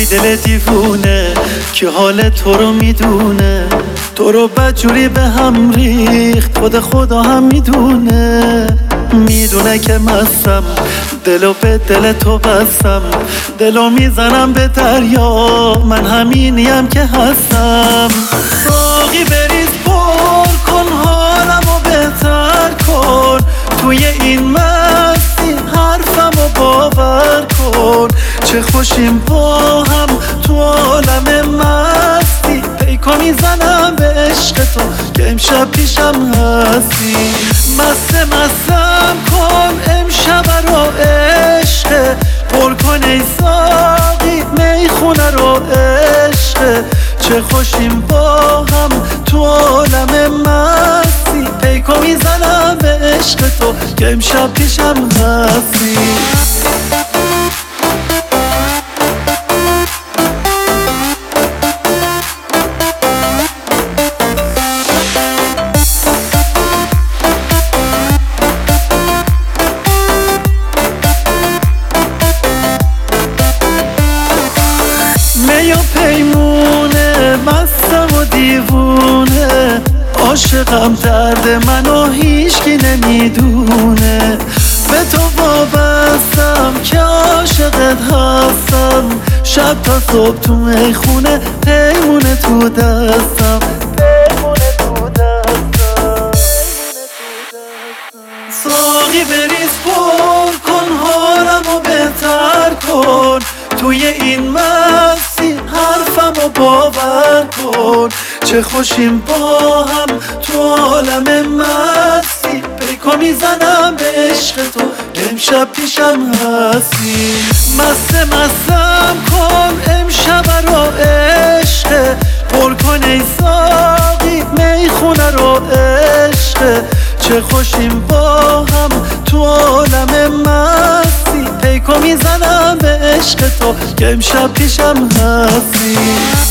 دل دیوونه که حال تو رو میدونه، تو رو بدجوری به هم ریخت، خدا هم میدونه. میدونه که مستم، دلو به دل تو بستم، دلو میزنم به دریا، من همینیم که هستم. ساقی بریز پر کن، حالمو بهتر کن، توی این مستی حرفمو باور کن. چه خوشیم با هم تو عالم مستی، پیکو میزنم به عشق تو که امشب پیشم هستی. مستم کن امشب رو عشق، پر کن ای ساقی میخونه رو عشق. چه خوشیم با هم تو عالم مستی، پیکو میزنم به عشق تو که امشب پیشم هستی. می و پیمونه، مستم و دیوونه، عاشقم درد منو هیچکی نمیدونه. به تو وابستم که عاشقت هستم، شب تا صبح تو میخونه، پیمونه تو دستم. ساقی بریز پر کن، حالمو بهتر کن، توی این مستی حرفمو باور کن. چه خوشیم با هم تو عالم مستی، پیکو میزنم به عشق تو که امشب پیشم هستی. مستم کن امشب رو عشق، پر کن ای ساقی میخونه رو عشق. چه خوشیم با هم تو عالم مستی، پیکو میزنم به عشق تو که امشب پیشم هستی.